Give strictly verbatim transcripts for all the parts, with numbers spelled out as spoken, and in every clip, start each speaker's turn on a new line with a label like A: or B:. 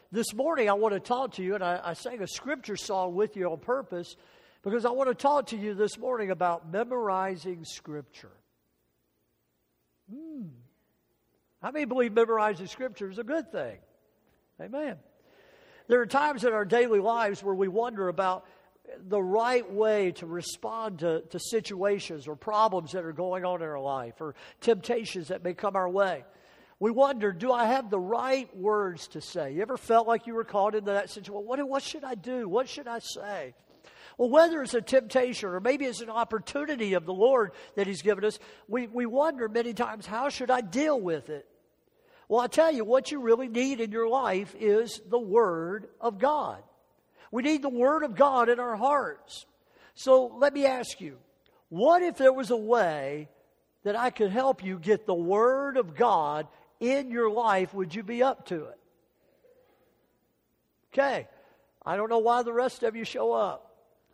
A: this morning I want to talk to you, and I, I sang a scripture song with you on purpose because I want to talk to you this morning about memorizing Scripture. Hmm. How many believe memorizing Scripture is a good thing? Amen. There are times in our daily lives where we wonder about the right way to respond to, to situations or problems that are going on in our life or temptations that may come our way. We wonder, do I have the right words to say? You ever felt like you were caught into that situation? What, what should I do? What should I say? Well, whether it's a temptation or maybe it's an opportunity of the Lord that He's given us, we, we wonder many times, how should I deal with it? Well, I tell you, what you really need in your life is the Word of God. We need the Word of God in our hearts. So let me ask you, what if there was a way that I could help you get the Word of God in your life? Would you be up to it? Okay. I don't know why the rest of you show up.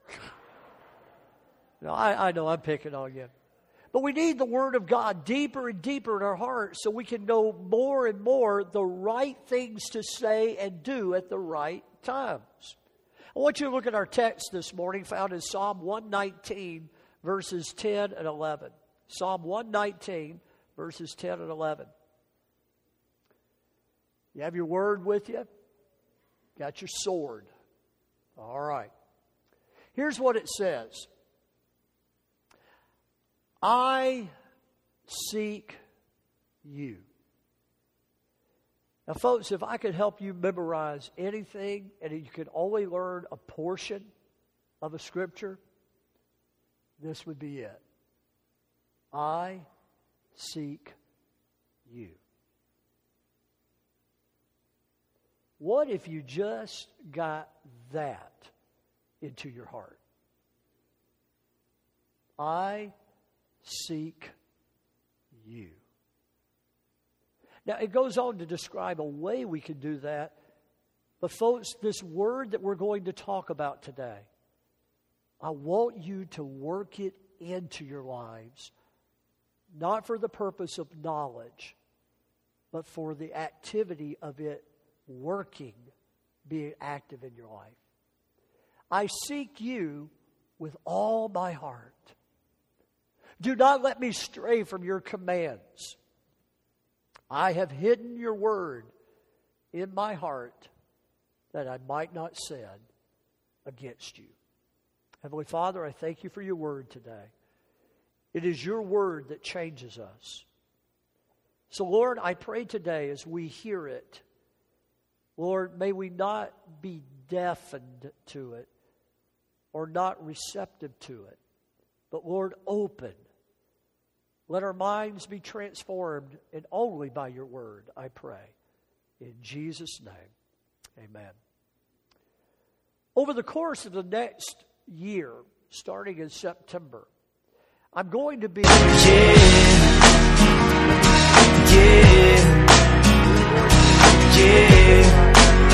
A: No, I, I know I'm picking on you. But we need the Word of God deeper and deeper in our hearts so we can know more and more the right things to say and do at the right times. I want you to look at our text this morning found in Psalm one nineteen, verses ten and eleven. Psalm one nineteen, verses ten and eleven. You have your word with you? Got your sword. All right. Here's what it says. I seek you. Now, folks, if I could help you memorize anything and you could only learn a portion of a scripture, this would be it. I seek you. What if you just got that into your heart? I seek you. Now, it goes on to describe a way we can do that. But folks, this word that we're going to talk about today, I want you to work it into your lives, not for the purpose of knowledge, but for the activity of it working, being active in your life. I seek you with all my heart. Do not let me stray from your commands. I have hidden your word in my heart that I might not sin against you. Heavenly Father, I thank you for your word today. It is your word that changes us. So, Lord, I pray today as we hear it, Lord, may we not be deafened to it or not receptive to it, but, Lord, open. Let our minds be transformed, and only by your word, I pray. In Jesus' name, amen. Over the course of the next year, starting in September, I'm going to be... Yeah, yeah, yeah,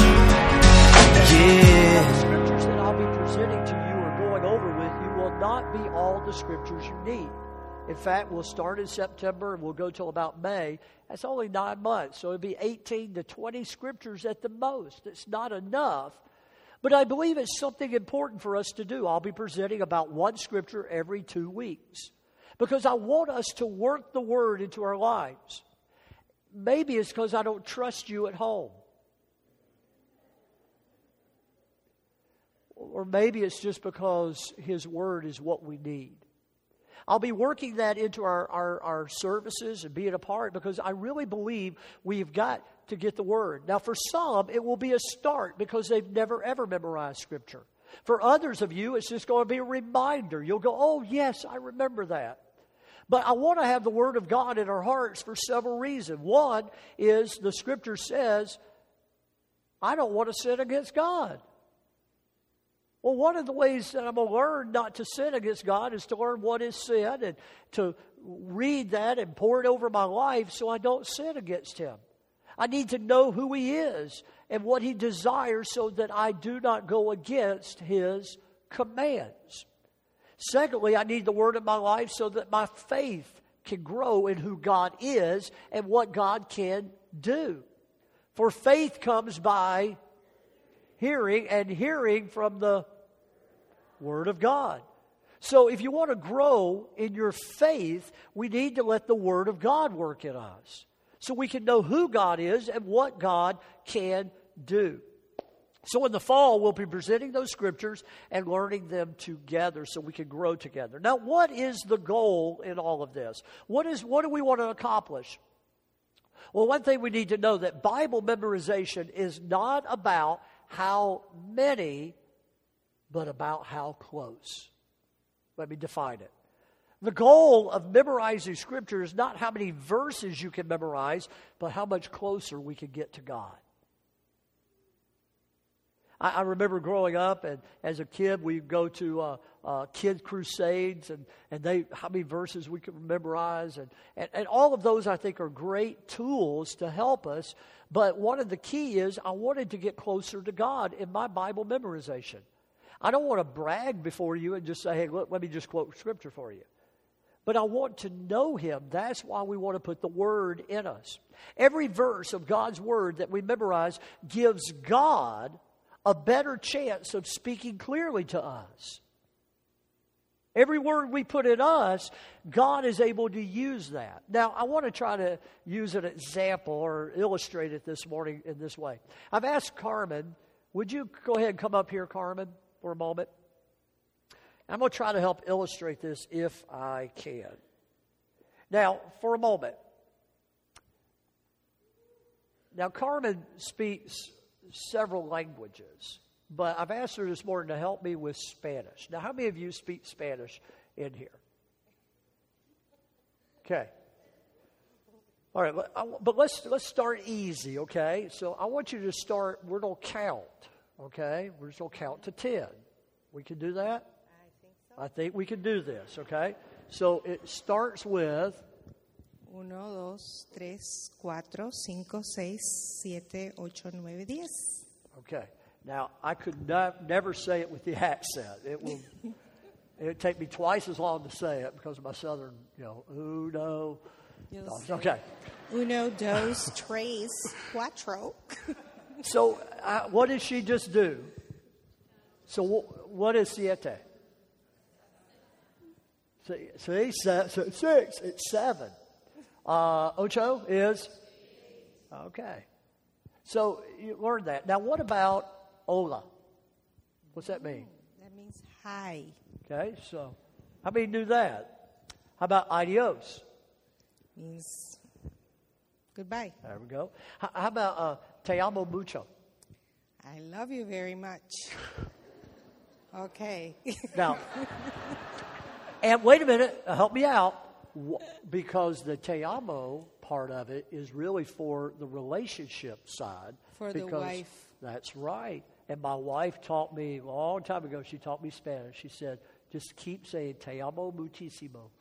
A: yeah. The scriptures that I'll be presenting to you or going over with you will not be all the scriptures you need. In fact, we'll start in September and we'll go till about May. That's only nine months, so it'll be eighteen to twenty scriptures at the most. It's not enough, but I believe it's something important for us to do. I'll be presenting about one scripture every two weeks because I want us to work the word into our lives. Maybe it's because I don't trust you at home. Or maybe it's just because His word is what we need. I'll be working that into our, our, our services and being a part because I really believe we've got to get the Word. Now, for some, it will be a start because they've never, ever memorized Scripture. For others of you, it's just going to be a reminder. You'll go, oh, yes, I remember that. But I want to have the Word of God in our hearts for several reasons. One is the Scripture says, I don't want to sin against God. Well, one of the ways that I'm going to learn not to sin against God is to learn what is sin and to read that and pour it over my life so I don't sin against Him. I need to know who He is and what He desires so that I do not go against His commands. Secondly, I need the Word in my life so that my faith can grow in who God is and what God can do. For faith comes by hearing, and hearing from the Word of God. So if you want to grow in your faith, we need to let the Word of God work in us so we can know who God is and what God can do. So in the fall, we'll be presenting those scriptures and learning them together so we can grow together. Now, what is the goal in all of this? What is what do we want to accomplish? Well, one thing we need to know that Bible memorization is not about how many, but about how close. Let me define it. The goal of memorizing Scripture is not how many verses you can memorize, but how much closer we can get to God. I, I remember growing up, and as a kid, we'd go to uh, uh, kid crusades, and, and they how many verses we could memorize. And, and, and all of those, I think, are great tools to help us. But one of the key is I wanted to get closer to God in my Bible memorization. I don't want to brag before you and just say, hey, look, let me just quote Scripture for you. But I want to know Him. That's why we want to put the Word in us. Every verse of God's Word that we memorize gives God a better chance of speaking clearly to us. Every word we put in us, God is able to use that. Now, I want to try to use an example or illustrate it this morning in this way. I've asked Carmen, would you go ahead and come up here, Carmen, for a moment? I'm going to try to help illustrate this if I can. Now, for a moment. Now, Carmen speaks several languages, but I've asked her this morning to help me with Spanish. Now, how many of you speak Spanish in here? Okay. All right, but let's let's start easy, okay? So I want you to start, we're going to count, okay? We're just going to count to ten. We can do that?
B: I think so.
A: I think we can do this, okay? So it starts with...
B: Uno, dos, tres, cuatro, cinco, seis, siete, ocho, nueve, diez.
A: Okay. Now, I could not, never say it with the accent. It will it would take me twice as long to say it because of my southern, you know, uno.
B: You'll
A: Okay.
B: Uno, dos, tres, cuatro.
A: So uh, what did she just do? So wh- what is siete? See, see, se- so six. It's seven. Uh, ocho is? Okay. So you learned that. Now what about hola? What's that mean?
B: That means hi.
A: Okay, so how many knew that? How about adios?
B: Means goodbye.
A: There we go. How, how about uh, te amo mucho?
B: I love you very much. Okay.
A: Now, and wait a minute, uh, help me out. Because the te amo part of it is really for the relationship side.
B: For the wife.
A: That's right. And my wife taught me a long time ago, she taught me Spanish. She said, just keep saying te amo muchísimo.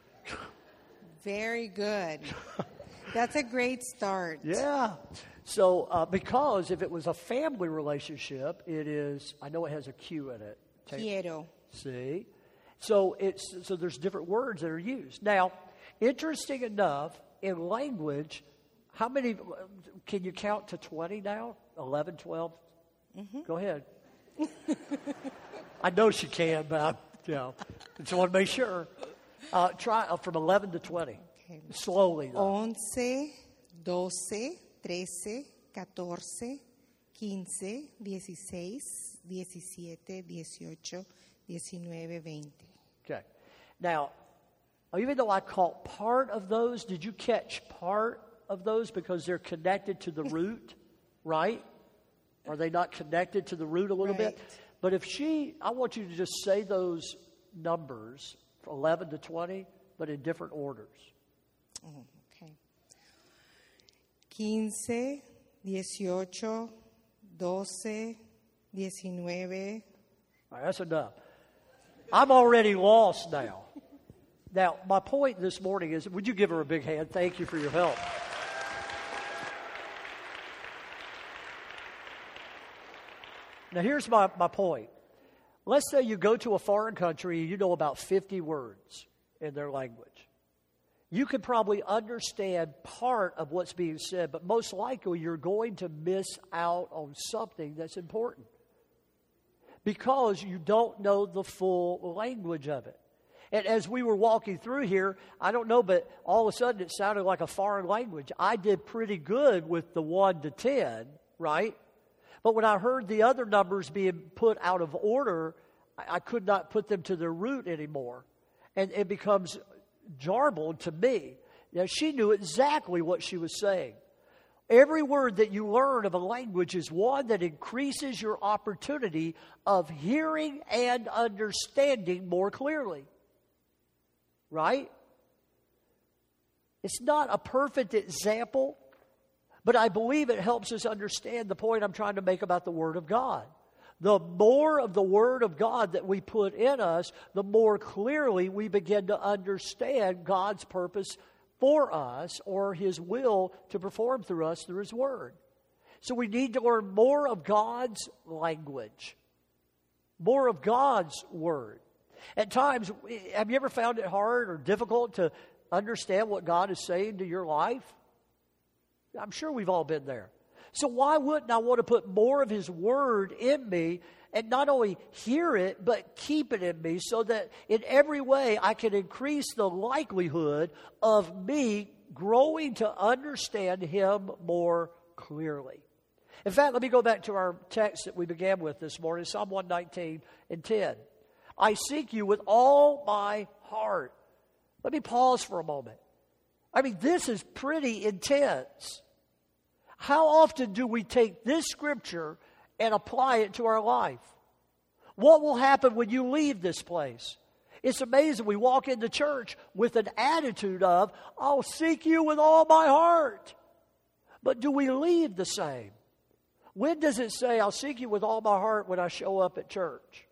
B: Very good. That's a great start.
A: Yeah. So, uh, because if it was a family relationship, it is, I know it has a Q in it. Te-
B: Quiero.
A: See? So it's so there's different words that are used. Now, interesting enough, in language, how many, can you count to twenty now? eleven, twelve? Mm-hmm. Go ahead. I know she can, but I, you know, just want to make sure. Uh, try uh, from eleven to twenty.
B: Okay.
A: Slowly, though.
B: Once, doce, trece, catorce, quince, dieciséis, diecisiete, dieciocho, diecinueve, veinte.
A: Okay. Now, even though I caught part of those, did you catch part of those because they're connected to the root, right? Are they not connected to the root a little
B: Right.
A: bit? But if she, I want you to just say those numbers, eleven to twenty, but in different orders.
B: Oh, okay. Quince, dieciocho, doce, diecinueve.
A: All right, that's enough. I'm already lost now. Now, my point this morning is, would you give her a big hand? Thank you for your help. Now, here's my, my point. Let's say you go to a foreign country and you know about fifty words in their language. You could probably understand part of what's being said, but most likely you're going to miss out on something that's important. because you don't know the full language of it. And as we were walking through here, I don't know, but all of a sudden it sounded like a foreign language. I did pretty good with the one to ten, right? But when I heard the other numbers being put out of order, I, I could not put them to their root anymore. And it becomes jarbled to me. Now, she knew exactly what she was saying. Every word that you learn of a language is one that increases your opportunity of hearing and understanding more clearly. Right? It's not a perfect example, but I believe it helps us understand the point I'm trying to make about the Word of God. The more of the Word of God that we put in us, the more clearly we begin to understand God's purpose for us, or His will to perform through us through His Word. So we need to learn more of God's language, more of God's Word. At times, have you ever found it hard or difficult to understand what God is saying to your life? I'm sure we've all been there. So why wouldn't I want to put more of His Word in me and not only hear it, but keep it in me so that in every way I can increase the likelihood of me growing to understand Him more clearly. In fact, let me go back to our text that we began with this morning, Psalm one nineteen and ten. I seek you with all my heart. Let me pause for a moment. I mean, this is pretty intense. How often do we take this scripture and apply it to our life? What will happen when you leave this place? It's amazing. We walk into church with an attitude of, I'll seek you with all my heart. But do we leave the same? When does it say, I'll seek you with all my heart when I show up at church?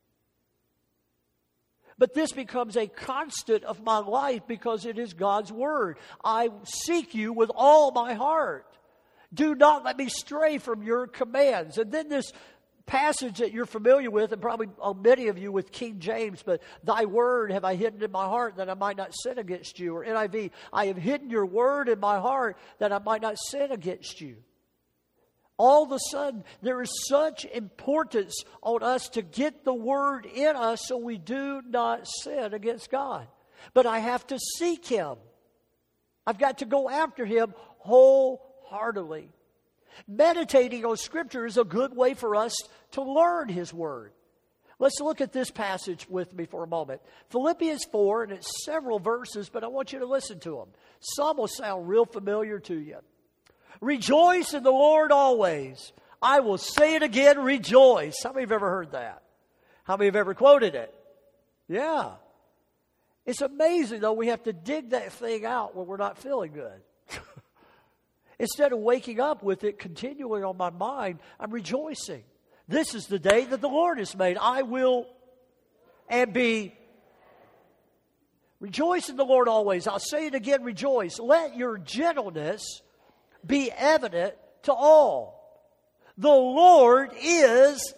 A: But this becomes a constant of my life because it is God's Word. I seek you with all my heart. Do not let me stray from your commands. And then this passage that you're familiar with, and probably many of you with King James, but thy word have I hidden in my heart that I might not sin against you. Or N I V, I have hidden your word in my heart that I might not sin against you. All of a sudden, there is such importance on us to get the word in us so we do not sin against God. But I have to seek Him. I've got to go after Him wholeheartedly. Meditating on Scripture is a good way for us to learn His Word. Let's look at this passage with me for a moment. Philippians four, and it's several verses, but I want you to listen to them. Some will sound real familiar to you. Rejoice in the Lord always. I will say it again, rejoice. How many have ever heard that? How many have ever quoted it? Yeah. It's amazing, though, we have to dig that thing out when we're not feeling good. Instead of waking up with it continuing on my mind, I'm rejoicing. This is the day that the Lord has made. I will and be. Rejoice in the Lord always. I'll say it again, rejoice. Let your gentleness be evident to all. The Lord is.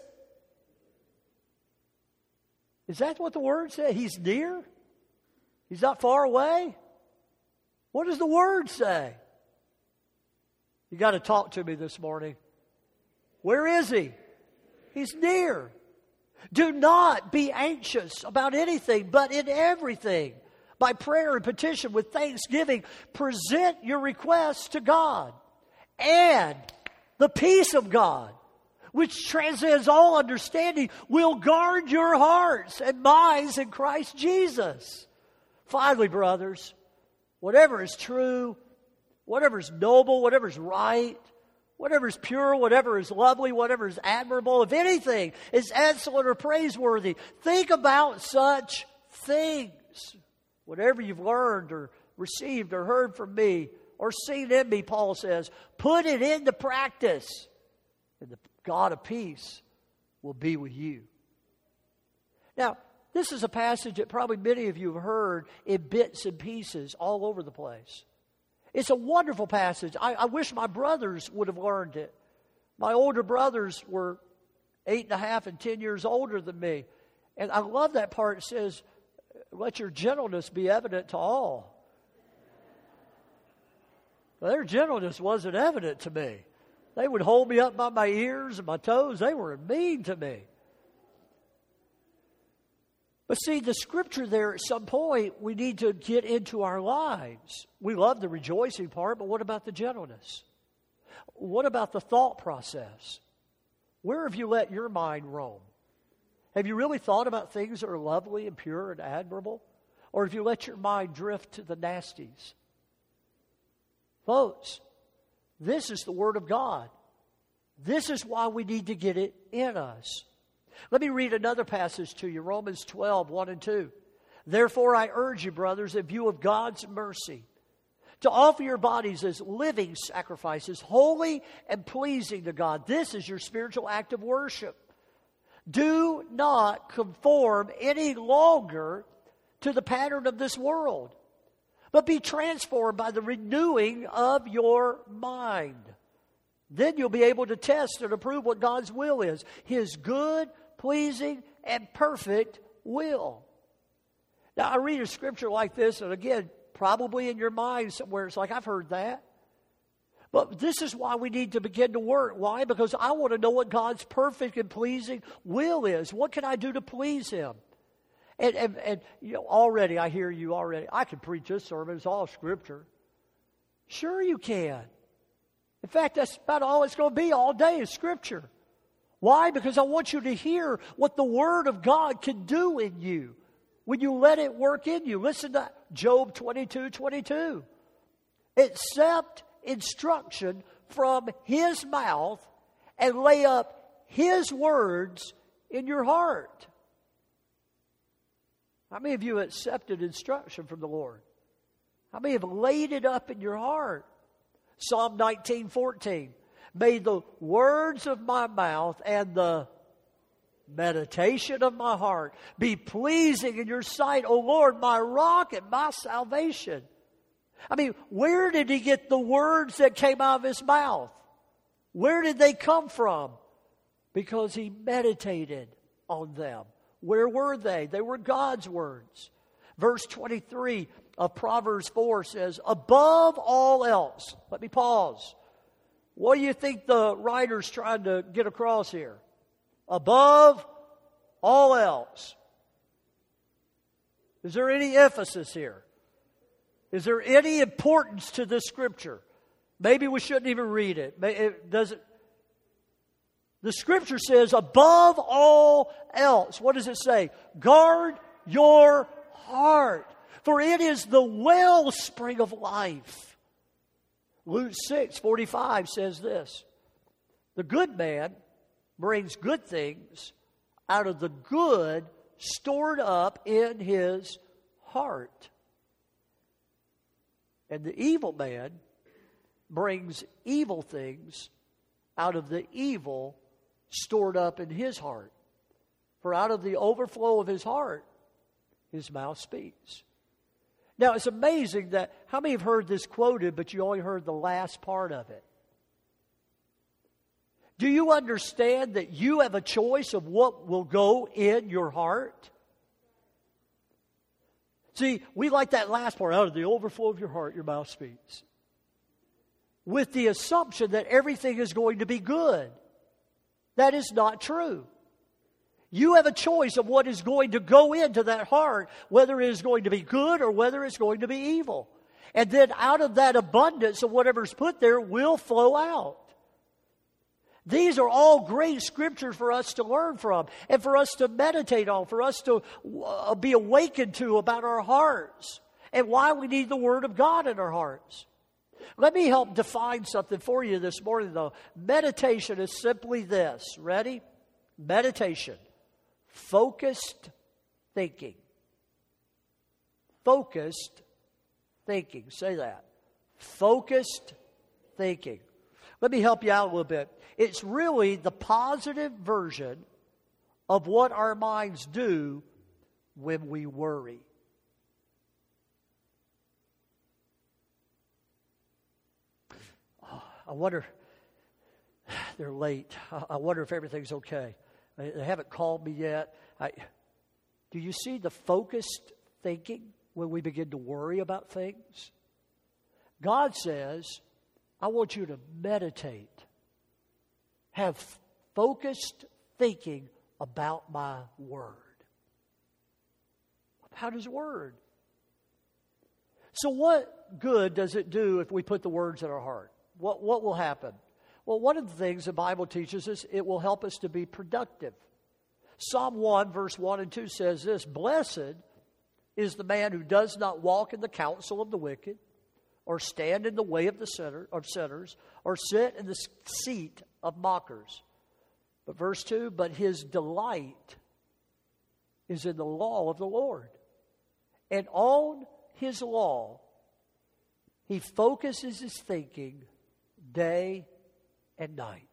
A: Is that what the word says? He's near? He's not far away? What does the word say? You got to talk to me this morning. Where is He? He's near. Do not be anxious about anything, but in everything, by prayer and petition with thanksgiving, present your requests to God. And the peace of God, which transcends all understanding, will guard your hearts and minds in Christ Jesus. Finally, brothers, whatever is true, whatever is noble, whatever is right, whatever is pure, whatever is lovely, whatever is admirable, if anything is excellent or praiseworthy, think about such things. Whatever you've learned or received or heard from me or seen in me, Paul says, put it into practice, and the God of peace will be with you. Now, this is a passage that probably many of you have heard in bits and pieces all over the place. It's a wonderful passage. I, I wish my brothers would have learned it. My older brothers were eight and a half and ten years older than me. And I love that part. It says, let your gentleness be evident to all. Well, their gentleness wasn't evident to me. They would hold me up by my ears and my toes. They were mean to me. But see, the scripture there, at some point, we need to get into our lives. We love the rejoicing part, but what about the gentleness? What about the thought process? Where have you let your mind roam? Have you really thought about things that are lovely and pure and admirable? Or have you let your mind drift to the nasties? Folks, this is the Word of God. This is why we need to get it in us. Let me read another passage to you, Romans twelve, one and two. Therefore I urge you, brothers, in view of God's mercy, to offer your bodies as living sacrifices, holy and pleasing to God. This is your spiritual act of worship. Do not conform any longer to the pattern of this world, but be transformed by the renewing of your mind. Then you'll be able to test and approve what God's will is, His good, pleasing, and perfect will. Now, I read a scripture like this, and again, probably in your mind somewhere, it's like, I've heard that. But this is why we need to begin to work. Why? Because I want to know what God's perfect and pleasing will is. What can I do to please Him? And, and, and you know, already, I hear you already. I can preach this sermon. It's all scripture. Sure you can. In fact, that's about all it's going to be all day is scripture. Why? Because I want you to hear what the Word of God can do in you when you let it work in you. Listen to Job twenty-two twenty-two. Accept instruction from His mouth and lay up His words in your heart. How many of you accepted instruction from the Lord? How many have laid it up in your heart? Psalm nineteen fourteen. May the words of my mouth and the meditation of my heart be pleasing in your sight, O Lord, my rock and my salvation. I mean, where did he get the words that came out of his mouth? Where did they come from? Because he meditated on them. Where were they? They were God's words. Verse twenty-three of Proverbs four says, above all else. Let me pause. What do you think the writer's trying to get across here? Above all else. Is there any emphasis here? Is there any importance to this scripture? Maybe we shouldn't even read it. It doesn't. The scripture says, above all else. What does it say? Guard your heart, for it is the wellspring of life. Luke six forty-five says this. The good man brings good things out of the good stored up in his heart. And the evil man brings evil things out of the evil stored up in his heart. For out of the overflow of his heart, his mouth speaks. Now, it's amazing that, how many have heard this quoted, but you only heard the last part of it? Do you understand that you have a choice of what will go in your heart? See, we like that last part, out of the overflow of your heart, your mouth speaks. With the assumption that everything is going to be good. That is not true. You have a choice of what is going to go into that heart, whether it is going to be good or whether it's going to be evil. And then out of that abundance of whatever's put there will flow out. These are all great scriptures for us to learn from and for us to meditate on, for us to uh, be awakened to about our hearts and why we need the Word of God in our hearts. Let me help define something for you this morning, though. Meditation is simply this. Ready? Meditation. Focused thinking. Focused thinking. Say that. Focused thinking. Let me help you out a little bit. It's really the positive version of what our minds do when we worry. Oh, I wonder, they're late. I wonder if everything's okay. They haven't called me yet. I, do you see the focused thinking when we begin to worry about things? God says, I want you to meditate. Have focused thinking about my word. about His Word. So what good does it do if we put the words in our heart? What, what will happen? Well, one of the things the Bible teaches us, it will help us to be productive. Psalm one, verse one and two says this, "Blessed is the man who does not walk in the counsel of the wicked, or stand in the way of the sinner, of sinners, or sit in the seat of mockers." But verse two, "But his delight is in the law of the Lord. And on His law, he focuses his thinking day and night."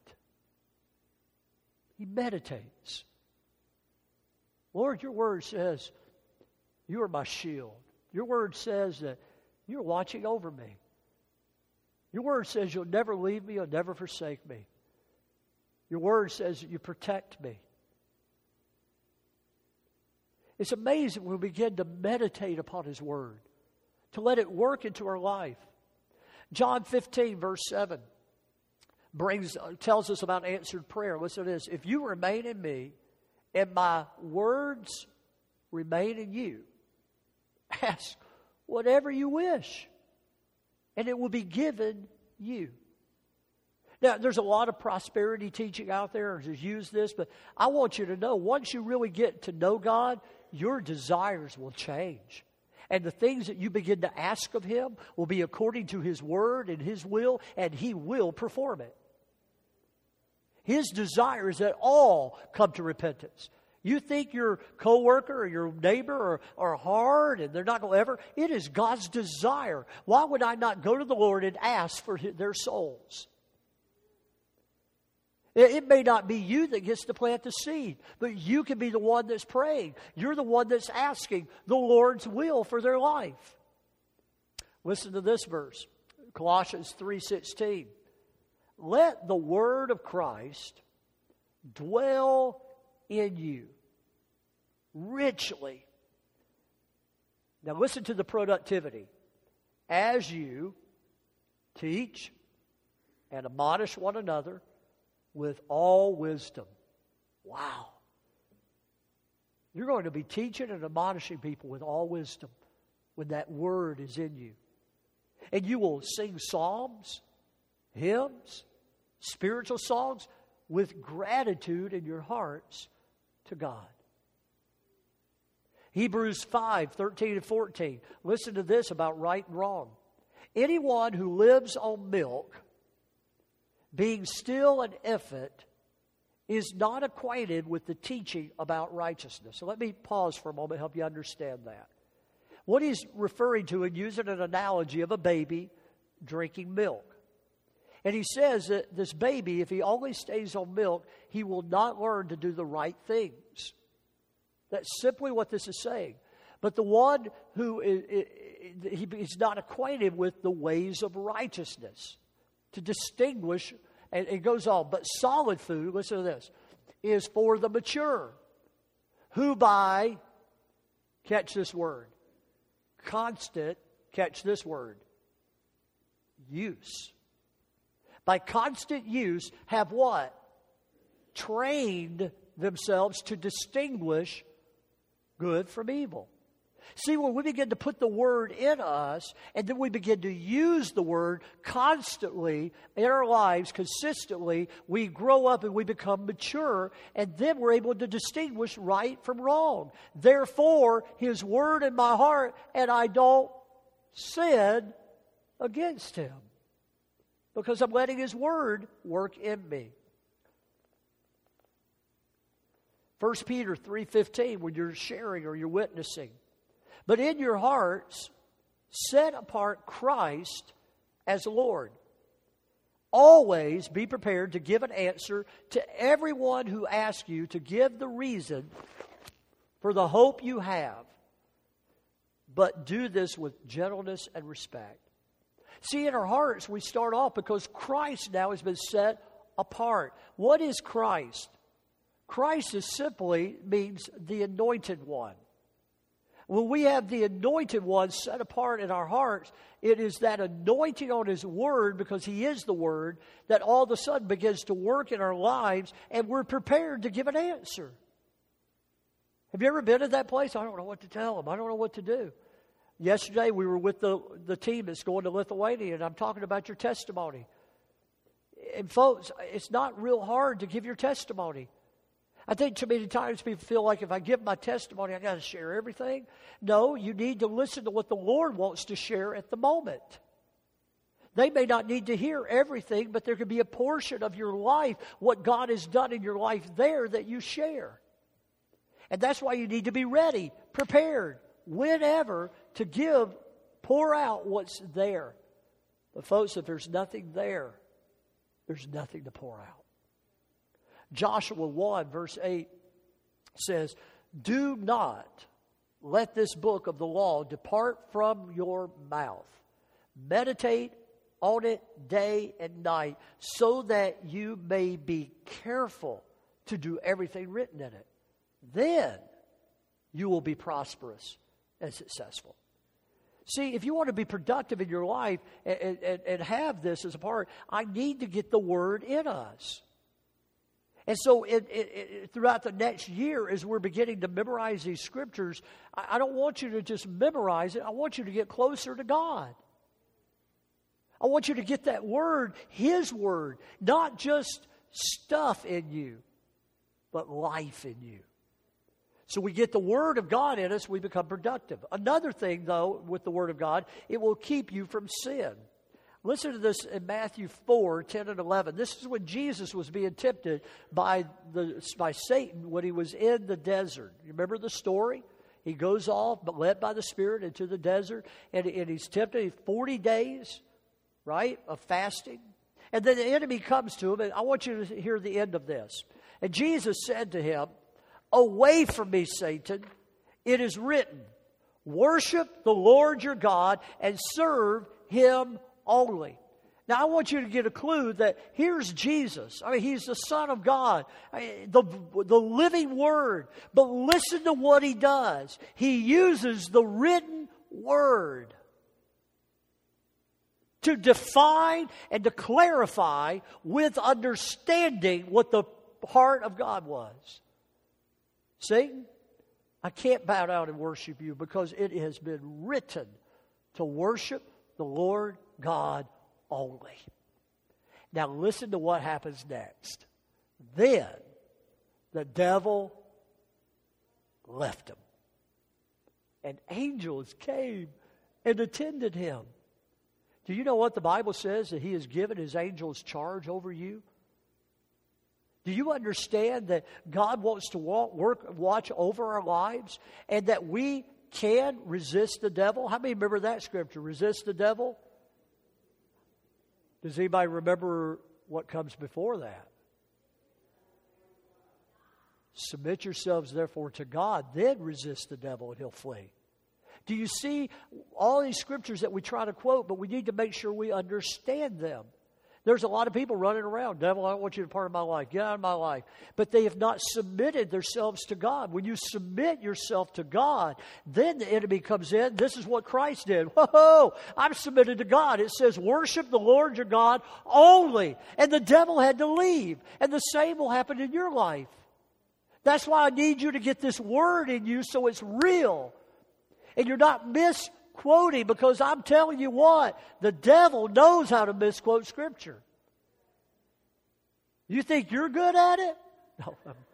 A: He meditates. Lord, your word says, you are my shield. Your word says that you're watching over me. Your word says you'll never leave me, you'll never forsake me. Your word says that you protect me. It's amazing when we begin to meditate upon His word, to let it work into our life. John fifteen, verse seven, brings tells us about answered prayer. Listen to this. "If you remain in me, and my words remain in you, ask whatever you wish, and it will be given you." Now, there's a lot of prosperity teaching out there, and just use this, but I want you to know, once you really get to know God, your desires will change. And the things that you begin to ask of Him will be according to His word and His will, and He will perform it. His desire is that all come to repentance. You think your coworker or your neighbor are, are hard and they're not going to ever? It is God's desire. Why would I not go to the Lord and ask for his, their souls? It, it may not be you that gets to plant the seed, but you can be the one that's praying. You're the one that's asking the Lord's will for their life. Listen to this verse, Colossians three sixteen. "Let the word of Christ dwell in you richly." Now listen to the productivity. "As you teach and admonish one another with all wisdom." Wow. You're going to be teaching and admonishing people with all wisdom when that word is in you. And you will sing psalms, hymns, spiritual songs with gratitude in your hearts to God. Hebrews five, thirteen and fourteen. Listen to this about right and wrong. "Anyone who lives on milk, being still an infant, is not acquainted with the teaching about righteousness." So let me pause for a moment, help you understand that. What he's referring to and using an analogy of a baby drinking milk. And he says that this baby, if he only stays on milk, he will not learn to do the right things. That's simply what this is saying. But the one who is, he's not acquainted with the ways of righteousness, to distinguish, and it goes on. "But solid food," listen to this, "is for the mature, who by," catch this word, constant, catch this word, use. "By constant use have" what? "Trained themselves to distinguish good from evil." See, when we begin to put the word in us, and then we begin to use the word constantly in our lives, consistently, we grow up and we become mature, and then we're able to distinguish right from wrong. "Therefore, His word in my heart, and I don't sin against Him." Because I'm letting His word work in me. First Peter three fifteen, when you're sharing or you're witnessing. "But in your hearts, set apart Christ as Lord. Always be prepared to give an answer to everyone who asks you to give the reason for the hope you have. But do this with gentleness and respect." See, in our hearts, we start off because Christ now has been set apart. What is Christ? Christ is simply means the anointed one. When we have the anointed one set apart in our hearts, it is that anointing on His word, because He is the word, that all of a sudden begins to work in our lives, and we're prepared to give an answer. Have you ever been at that place? I don't know what to tell them. I don't know what to do. Yesterday, we were with the, the team that's going to Lithuania, and I'm talking about your testimony. And folks, it's not real hard to give your testimony. I think too many times people feel like if I give my testimony, I got to share everything. No, you need to listen to what the Lord wants to share at the moment. They may not need to hear everything, but there could be a portion of your life, what God has done in your life there, that you share. And that's why you need to be ready, prepared, whenever to give, pour out what's there. But folks, if there's nothing there, there's nothing to pour out. Joshua one, verse eight says, "Do not let this book of the law depart from your mouth. Meditate on it day and night, so that you may be careful to do everything written in it. Then you will be prosperous and successful." See, if you want to be productive in your life and, and, and have this as a part, I need to get the Word in us. And so it, it, it, throughout the next year, as we're beginning to memorize these scriptures, I, I don't want you to just memorize it. I want you to get closer to God. I want you to get that Word, His Word, not just stuff in you, but life in you. So we get the Word of God in us, we become productive. Another thing, though, with the Word of God, it will keep you from sin. Listen to this in Matthew four, ten and eleven. This is when Jesus was being tempted by the by Satan when he was in the desert. You remember the story? He goes off, but led by the Spirit, into the desert, and, and he's tempted forty days, right, of fasting. And then the enemy comes to him, and I want you to hear the end of this. And Jesus said to him, "Away from me, Satan. It is written, worship the Lord your God and serve Him only." Now, I want you to get a clue that here's Jesus. I mean, He's the Son of God, the, the living Word. But listen to what He does. He uses the written Word to define and to clarify with understanding what the heart of God was. Satan, I can't bow down and worship you because it has been written to worship the Lord God only. Now listen to what happens next. Then the devil left him, and angels came and attended him. Do you know what the Bible says? That He has given His angels charge over you? Do you understand that God wants to walk, work, watch over our lives, and that we can resist the devil? How many remember that scripture? Resist the devil? Does anybody remember what comes before that? Submit yourselves therefore to God, then resist the devil and he'll flee. Do you see all these scriptures that we try to quote, but we need to make sure we understand them? There's a lot of people running around. Devil, I don't want you to be part of my life. Get out of my life. But they have not submitted themselves to God. When you submit yourself to God, then the enemy comes in. This is what Christ did. Whoa, I'm submitted to God. It says, worship the Lord your God only. And the devil had to leave. And the same will happen in your life. That's why I need you to get this word in you so it's real. And you're not misquoting, because I'm telling you what, the devil knows how to misquote Scripture. You think you're good at it? No.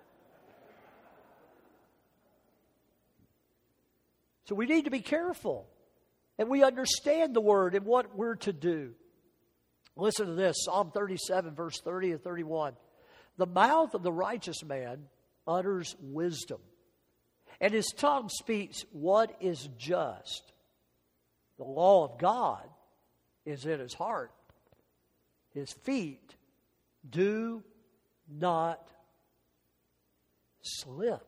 A: So we need to be careful. And we understand the Word and what we're to do. Listen to this, Psalm thirty-seven, verse thirty and thirty-one. The mouth of the righteous man utters wisdom, and his tongue speaks what is just. The law of God is in his heart. His feet do not slip.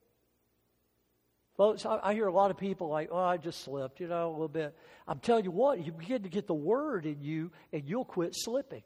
A: Folks, I, I hear a lot of people like, oh, I just slipped, you know, a little bit. I'm telling you what, you begin to get the word in you and you'll quit slipping.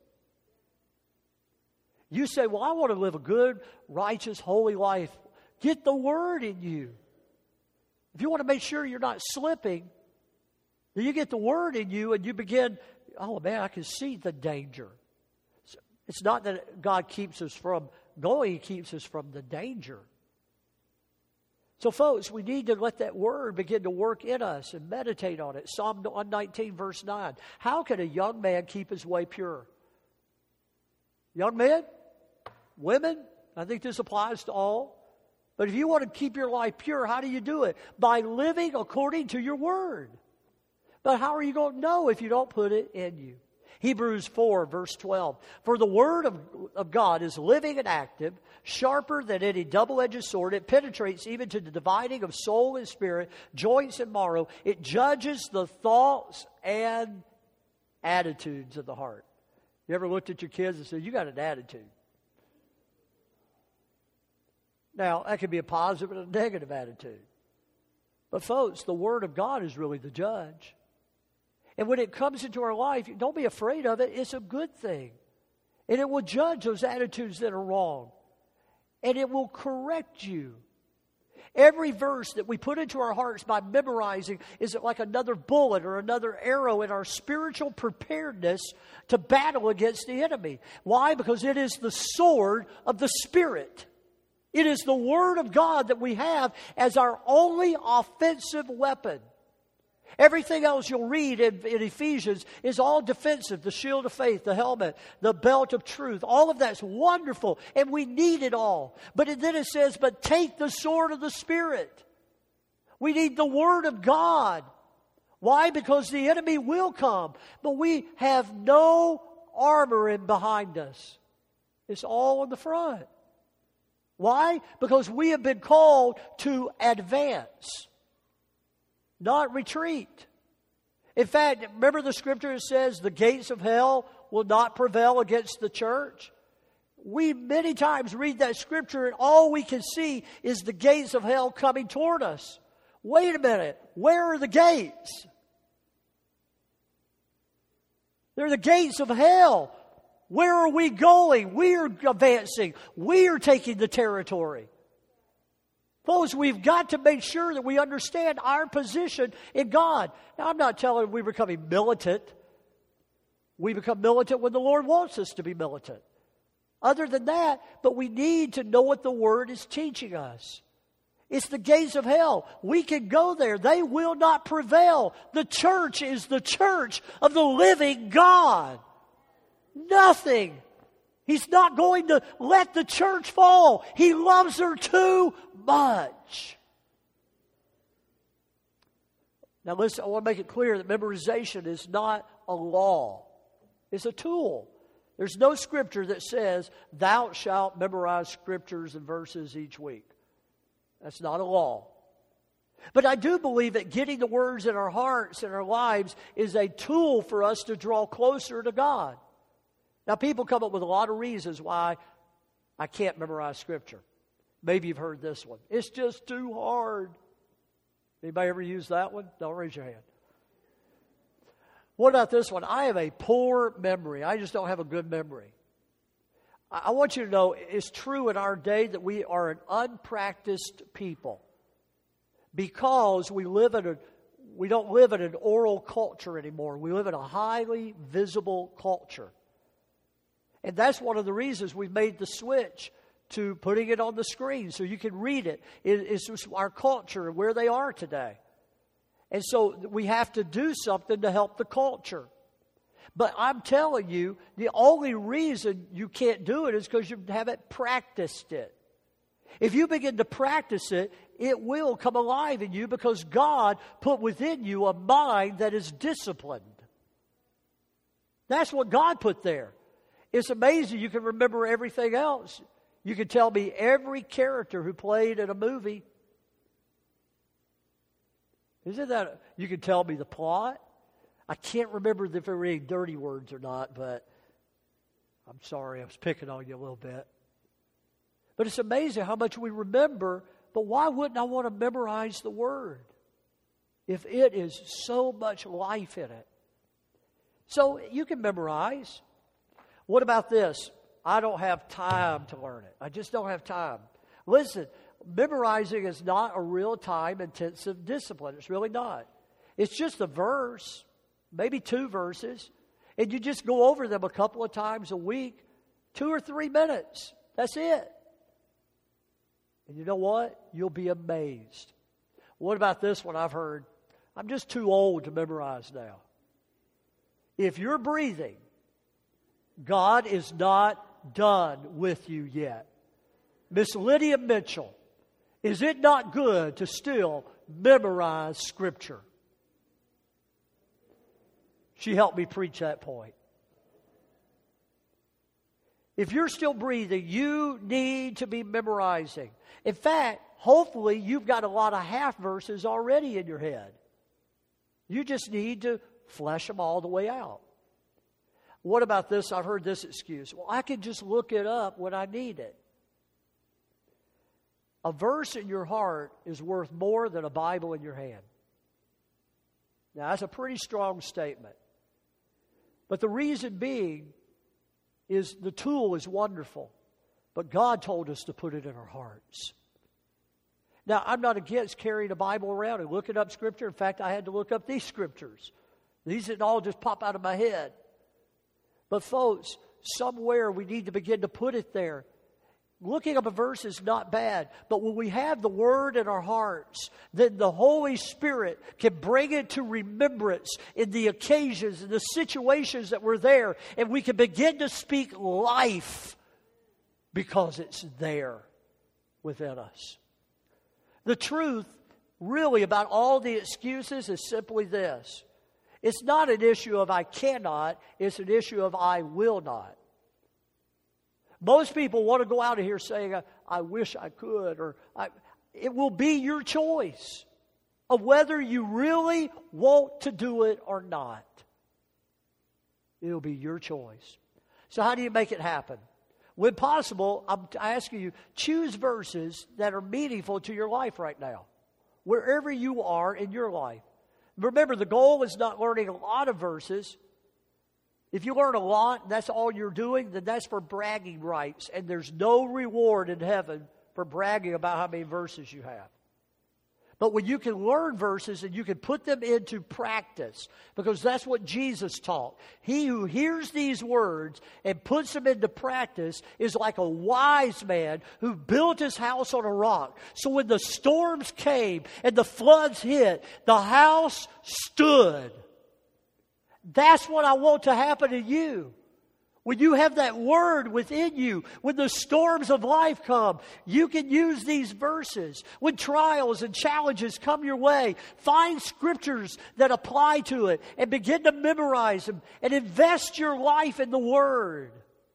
A: You say, well, I want to live a good, righteous, holy life. Get the word in you. If you want to make sure you're not slipping, then you get the word in you and you begin, oh man, I can see the danger. It's not that God keeps us from going, He keeps us from the danger. So, folks, we need to let that word begin to work in us and meditate on it. Psalm one nineteen, verse nine. How can a young man keep his way pure? Young men, women, I think this applies to all. But if you want to keep your life pure, how do you do it? By living according to your word. But how are you going to know if you don't put it in you? Hebrews four, verse twelve. For the word of, of God is living and active, sharper than any double-edged sword. It penetrates even to the dividing of soul and spirit, joints and marrow. It judges the thoughts and attitudes of the heart. You ever looked at your kids and said, you got an attitude? Now, that could be a positive and a negative attitude. But folks, the Word of God is really the judge. And when it comes into our life, don't be afraid of it. It's a good thing. And it will judge those attitudes that are wrong. And it will correct you. Every verse that we put into our hearts by memorizing is like another bullet or another arrow in our spiritual preparedness to battle against the enemy. Why? Because it is the sword of the Spirit. It is the Word of God that we have as our only offensive weapon. Everything else you'll read in, in Ephesians is all defensive. The shield of faith, the helmet, the belt of truth. All of that's wonderful, and we need it all. But then it says, but take the sword of the Spirit. We need the Word of God. Why? Because the enemy will come. But we have no armor in behind us. It's all on the front. Why? Because we have been called to advance, not retreat. In fact, remember the scripture that says the gates of hell will not prevail against the church? We many times read that scripture and all we can see is the gates of hell coming toward us. Wait a minute. Where are the gates? They're the gates of hell. Where are we going? We are advancing. We are taking the territory. Folks, we've got to make sure that we understand our position in God. Now, I'm not telling you we're becoming militant. We become militant when the Lord wants us to be militant. Other than that, but we need to know what the Word is teaching us. It's the gates of hell. We can go there. They will not prevail. The church is the church of the living God. Nothing. He's not going to let the church fall. He loves her too much. Now listen, I want to make it clear that memorization is not a law. It's a tool. There's no scripture that says, thou shalt memorize scriptures and verses each week. That's not a law. But I do believe that getting the words in our hearts and our lives is a tool for us to draw closer to God. Now, people come up with a lot of reasons why I can't memorize Scripture. Maybe you've heard this one. It's just too hard. Anybody ever use that one? Don't raise your hand. What about this one? I have a poor memory. I just don't have a good memory. I want you to know it's true in our day that we are an unpracticed people because we live in a we don't live in an oral culture anymore. We live in a highly visible culture. And that's one of the reasons we've made the switch to putting it on the screen so you can read it. It's just our culture and where they are today. And so we have to do something to help the culture. But I'm telling you, the only reason you can't do it is because you haven't practiced it. If you begin to practice it, it will come alive in you because God put within you a mind that is disciplined. That's what God put there. It's amazing you can remember everything else. You can tell me every character who played in a movie. Isn't that, you can tell me the plot. I can't remember if there were any dirty words or not, but I'm sorry, I was picking on you a little bit. But it's amazing how much we remember, but why wouldn't I want to memorize the Word if it is so much life in it? So you can memorize. What about this? I don't have time to learn it. I just don't have time. Listen, memorizing is not a real time-intensive discipline. It's really not. It's just a verse, maybe two verses, and you just go over them a couple of times a week, two or three minutes. That's it. And you know what? You'll be amazed. What about this one I've heard? I'm just too old to memorize now. If you're breathing, God is not done with you yet. Miss Lydia Mitchell, is it not good to still memorize Scripture? She helped me preach that point. If you're still breathing, you need to be memorizing. In fact, hopefully you've got a lot of half verses already in your head. You just need to flesh them all the way out. What about this? I've heard this excuse. Well, I can just look it up when I need it. A verse in your heart is worth more than a Bible in your hand. Now, that's a pretty strong statement. But the reason being is the tool is wonderful, but God told us to put it in our hearts. Now, I'm not against carrying a Bible around and looking up Scripture. In fact, I had to look up these Scriptures. These didn't all just pop out of my head. But folks, somewhere we need to begin to put it there. Looking up a verse is not bad, but when we have the Word in our hearts, then the Holy Spirit can bring it to remembrance in the occasions and the situations that we're there, and we can begin to speak life because it's there within us. The truth, really, about all the excuses is simply this. It's not an issue of I cannot, it's an issue of I will not. Most people want to go out of here saying, I, I wish I could, or I, it will be your choice of whether you really want to do it or not. It'll be your choice. So how do you make it happen? When possible, I'm asking you, choose verses that are meaningful to your life right now, wherever you are in your life. Remember, the goal is not learning a lot of verses. If you learn a lot and that's all you're doing, then that's for bragging rights. And there's no reward in heaven for bragging about how many verses you have. But when you can learn verses and you can put them into practice, because that's what Jesus taught. He who hears these words and puts them into practice is like a wise man who built his house on a rock. So when the storms came and the floods hit, the house stood. That's what I want to happen to you. When you have that word within you, when the storms of life come, you can use these verses. When trials and challenges come your way, find scriptures that apply to it and begin to memorize them and invest your life in the word.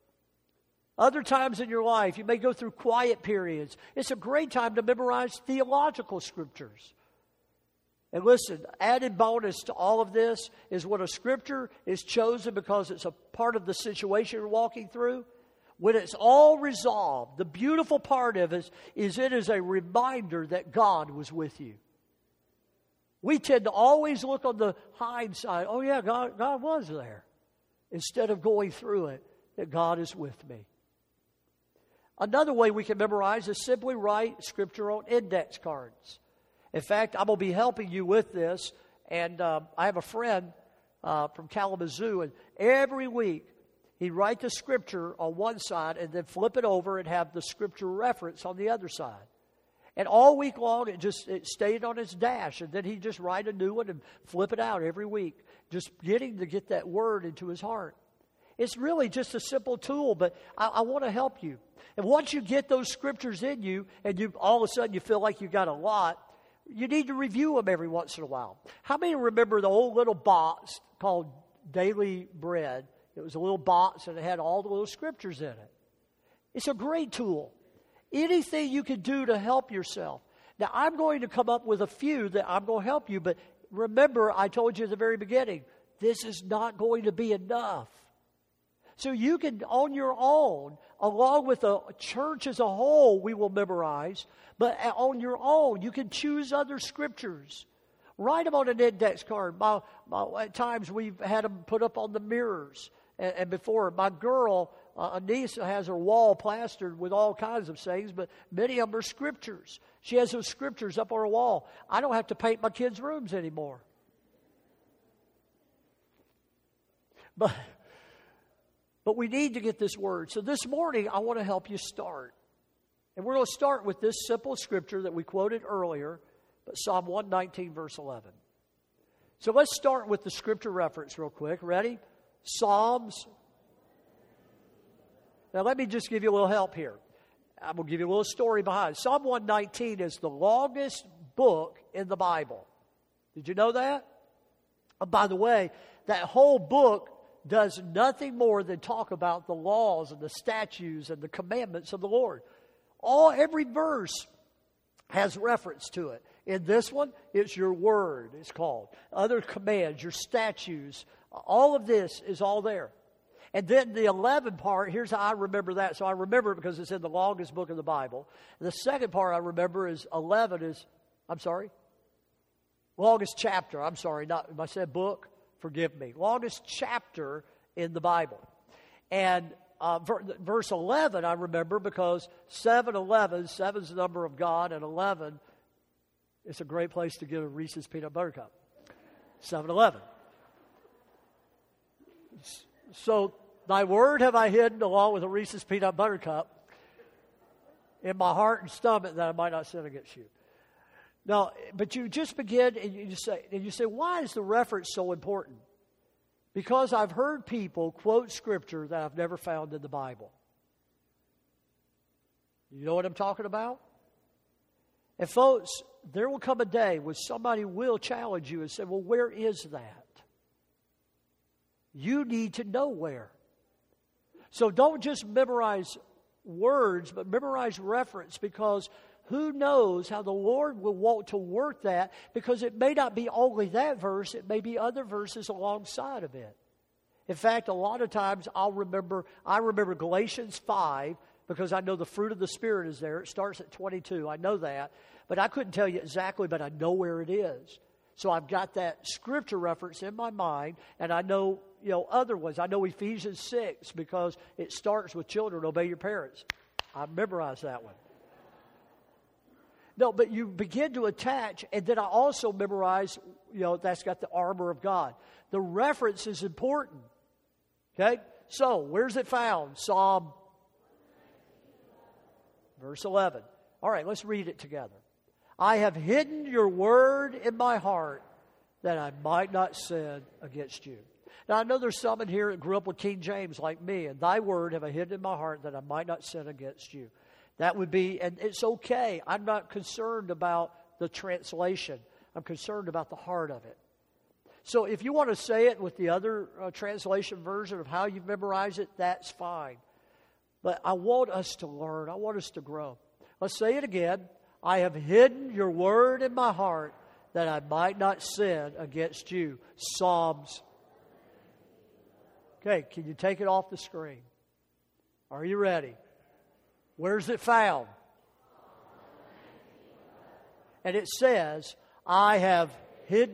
A: Other times in your life, you may go through quiet periods. It's a great time to memorize theological scriptures. And listen, added bonus to all of this is when a scripture is chosen because it's a part of the situation you're walking through, when it's all resolved, the beautiful part of it is it is a reminder that God was with you. We tend to always look on the hindsight, oh yeah, God, God was there, instead of going through it, that God is with me. Another way we can memorize is simply write scripture on index cards. In fact, I'm going to be helping you with this, and uh, I have a friend uh, from Kalamazoo, and every week he'd write the scripture on one side and then flip it over and have the scripture reference on the other side. And all week long, it just it stayed on his dash, and then he'd just write a new one and flip it out every week, just getting to get that word into his heart. It's really just a simple tool, but I, I want to help you. And once you get those scriptures in you, and you all of a sudden you feel like you got a lot, you need to review them every once in a while. How many remember the old little box called Daily Bread? It was a little box and it had all the little scriptures in it. It's a great tool. Anything you can do to help yourself. Now, I'm going to come up with a few that I'm going to help you, but remember, I told you at the very beginning, this is not going to be enough. So you can, on your own, along with the church as a whole, we will memorize. But on your own, you can choose other scriptures. Write them on an index card. My, my, at times, we've had them put up on the mirrors. And, and before, my girl, uh, Anissa, has her wall plastered with all kinds of things, but many of them are scriptures. She has those scriptures up on her wall. I don't have to paint my kids' rooms anymore. But... But we need to get this word. So this morning, I want to help you start. And we're going to start with this simple scripture that we quoted earlier, but Psalm one nineteen, verse eleven. So let's start with the scripture reference real quick. Ready? Psalms. Now let me just give you a little help here. I'm going to give you a little story behind it. Psalm one nineteen is the longest book in the Bible. Did you know that? Oh, by the way, that whole book does nothing more than talk about the laws and the statutes and the commandments of the Lord. All every verse has reference to it. In this one, it's your word, it's called. Other commands, your statutes, all of this is all there. And then the eleventh part, here's how I remember that. So I remember it because it's in the longest book of the Bible. And the second part I remember is eleven is, I'm sorry? Longest chapter, I'm sorry, not, if I said book, forgive me. Longest chapter in the Bible. And uh, ver- verse eleven I remember because seven eleven, seven is the number of God, and eleven is a great place to get a Reese's Peanut Butter Cup. seven eleven. So, thy word have I hidden along with a Reese's Peanut Butter Cup in my heart and stomach that I might not sin against you. Now, but you just begin and you say, and you say, why is the reference so important? Because I've heard people quote scripture that I've never found in the Bible. You know what I'm talking about? And folks, there will come a day when somebody will challenge you and say, well, where is that? You need to know where. So don't just memorize words, but memorize reference, because who knows how the Lord will want to work that, because it may not be only that verse, it may be other verses alongside of it. In fact, a lot of times I'll remember, I remember Galatians five, because I know the fruit of the Spirit is there. It starts at twenty-two. I know that. But I couldn't tell you exactly, but I know where it is. So I've got that scripture reference in my mind, and I know, you know, other ones. I know Ephesians six, because it starts with children, obey your parents. I memorized that one. No, but you begin to attach, and then I also memorize, you know, that's got the armor of God. The reference is important. Okay? So, where's it found? Psalm, verse eleven. All right, let's read it together. I have hidden your word in my heart that I might not sin against you. Now, I know there's some in here that grew up with King James like me, and thy word have I hidden in my heart that I might not sin against you. That would be, and it's okay. I'm not concerned about the translation. I'm concerned about the heart of it. So if you want to say it with the other uh, translation version of how you memorize it, that's fine. But I want us to learn. I want us to grow. Let's say it again. I have hidden your word in my heart that I might not sin against you. Psalms. Okay, can you take it off the screen? Are you ready? Where's it found? And it says, I have hidden.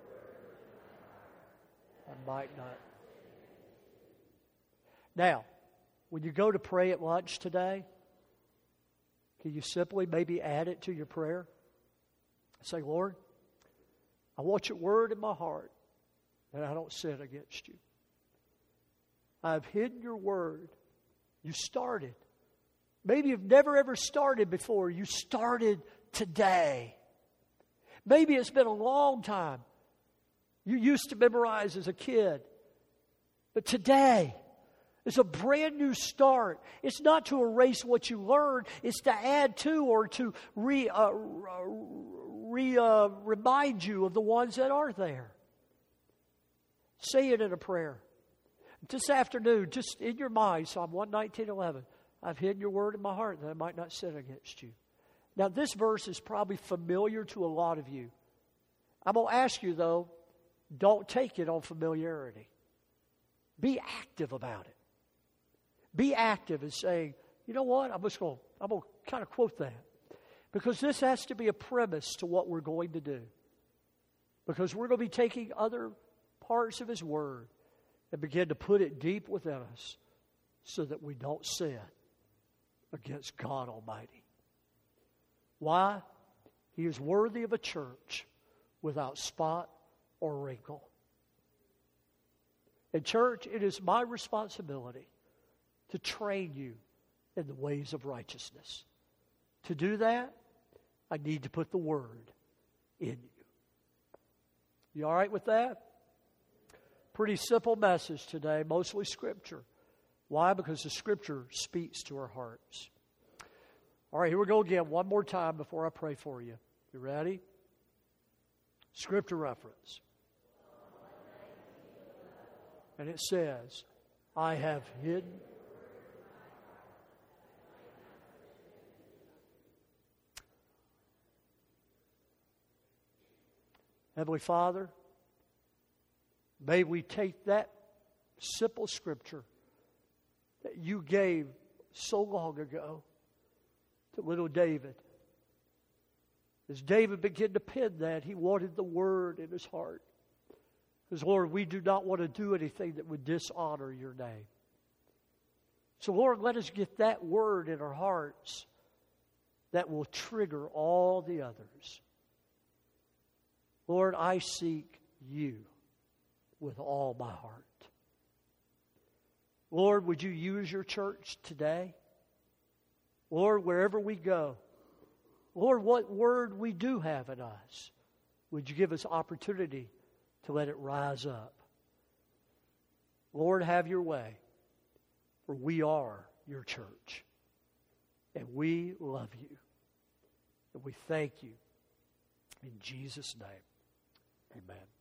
A: I might not. Now, when you go to pray at lunch today, can you simply maybe add it to your prayer? Say, Lord, I want your word in my heart that I don't sin against you. I've hidden your word. You started. Maybe you've never ever started before. You started today. Maybe it's been a long time. You used to memorize as a kid. But today, it's a brand new start. It's not to erase what you learned. It's to add to or to re, uh, re, uh, remind you of the ones that are there. Say it in a prayer. This afternoon, just in your mind, Psalm one nineteen, eleven. I've hidden your word in my heart that I might not sin against you. Now, this verse is probably familiar to a lot of you. I'm going to ask you, though, don't take it on familiarity. Be active about it. Be active in saying, you know what, I'm just going to, I'm going to kind of quote that. Because this has to be a premise to what we're going to do. Because we're going to be taking other parts of His Word and begin to put it deep within us so that we don't sin against God Almighty. Why? He is worthy of a church without spot or wrinkle. And church, it is my responsibility to train you in the ways of righteousness. To do that, I need to put the Word in you. You all right with that? Pretty simple message today, mostly Scripture. Why? Because the Scripture speaks to our hearts. All right, here we go again, one more time before I pray for you. You ready? Scripture reference. And it says, I have hidden. Heavenly Father, may we take that simple scripture that you gave so long ago to little David. As David began to pen that, he wanted the Word in his heart. Because, Lord, we do not want to do anything that would dishonor your name. So, Lord, let us get that Word in our hearts that will trigger all the others. Lord, I seek you with all my heart. Lord, would you use your church today? Lord, wherever we go, Lord, what word we do have in us, would you give us opportunity to let it rise up? Lord, have your way, for we are your church, and we love you, and we thank you. In Jesus' name, amen.